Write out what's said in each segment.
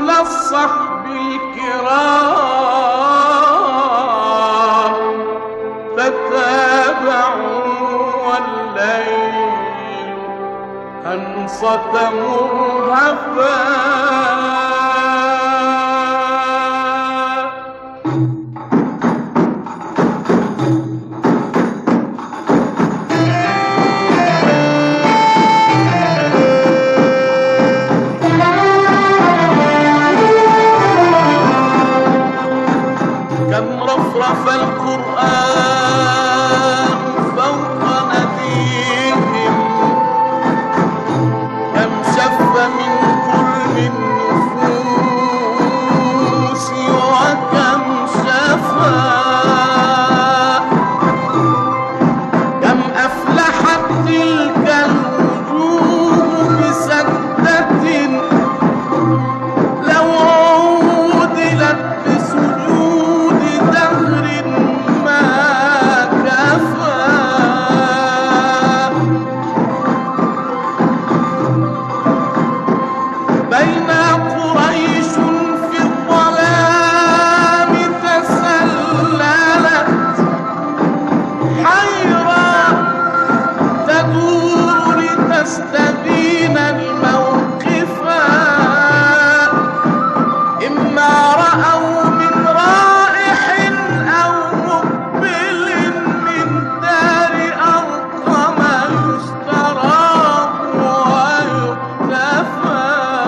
الصحب الكرام فتابعوا والليل أنصت مرهفا. كم رفرف القرآن فوق نديهم، كم شف من كل النفوس وكم شفا، كم أفلحت تلك الوجوه بسدة لو عودلت بسجود دهر ما كفى. بين قريش في الظلام تسللت حيرة تدور لتستبين الموقفا، إما رأوا من رائح أو مقبل من دار أرقم يستراق ويكتفى.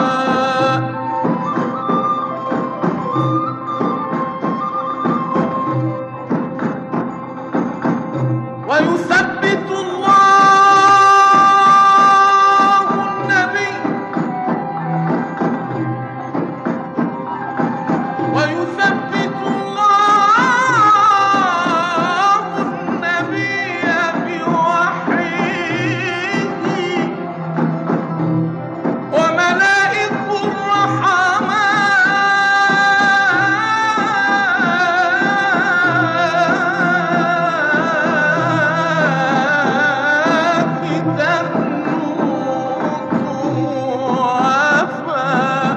ويثبت الله النبي ويثبت الله النبي بوحيه وملائك الرحمات تنوط وفا.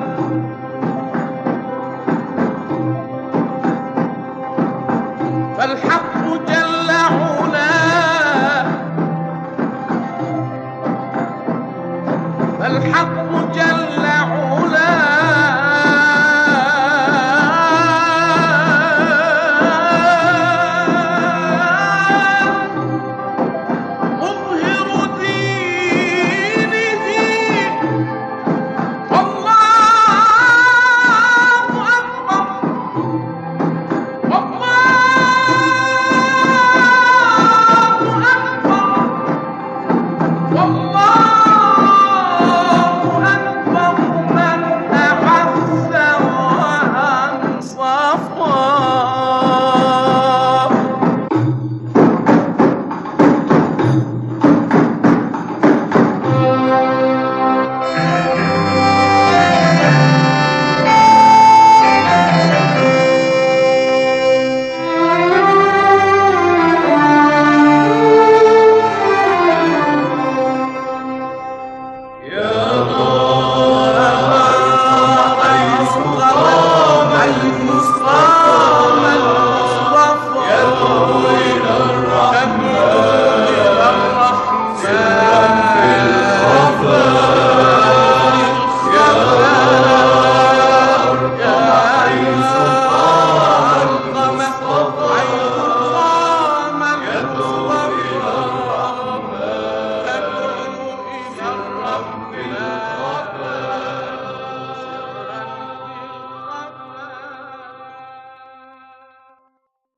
فالحق جل علاه فالحق جل علاه مظهر دينه والله أكبر عين